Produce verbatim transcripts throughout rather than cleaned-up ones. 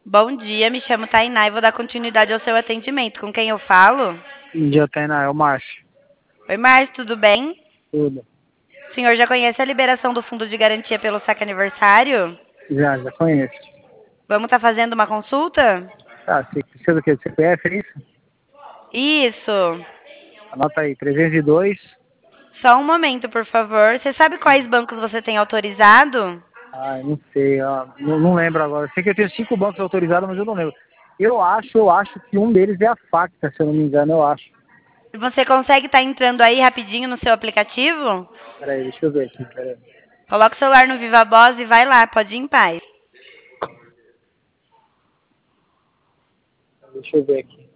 Bom dia, me chamo Tainá e vou dar continuidade ao seu atendimento. Com quem eu falo? Bom dia, Tainá. É o Márcio. Oi, Márcio, tudo bem? Tudo. O senhor já conhece a liberação do fundo de garantia pelo saque aniversário? Já, já conheço. Vamos estar fazendo uma consulta? Tá, você precisa do quê? Do C P F, é isso? Isso. Anota aí, trezentos e dois. Só um momento, por favor. Você sabe quais bancos você tem autorizado? Ai, não sei, ó, não, não lembro agora. Sei que eu tenho cinco bancos autorizados, mas eu não lembro. Eu acho, eu acho que um deles é a Facta, se eu não me engano, eu acho. Você consegue estar entrando aí rapidinho no seu aplicativo? Peraí, deixa eu ver aqui, peraí. Coloca o celular no Viva Voz e vai lá, pode ir em paz. Deixa eu ver aqui.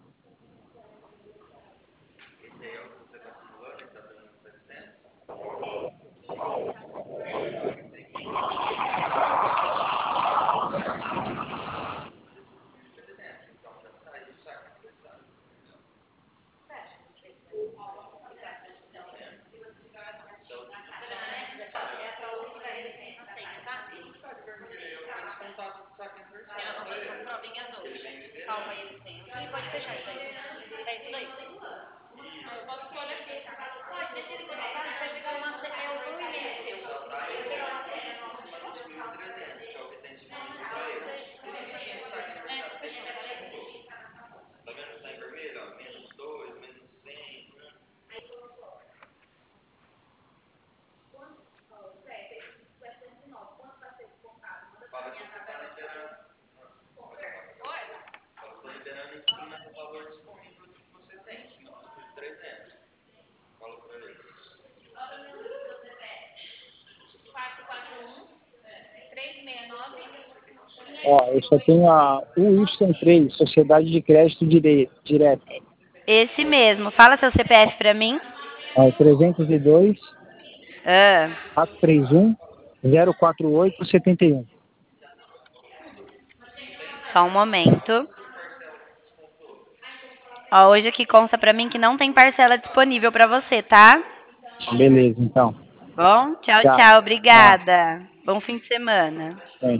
Ó, eu só tenho a U Y três, Sociedade de Crédito Dire- Direto. Esse mesmo. Fala seu C P F pra mim. Ó, trezentos e dois, Ah, quatrocentos e trinta e um, zero quatro oito, setenta e um. só um momento. Ó, hoje aqui consta pra mim que não tem parcela disponível pra você, tá? Beleza, então. Bom, tchau, Tchau. tchau. Tchau. Obrigada. Bom fim de semana. Bem.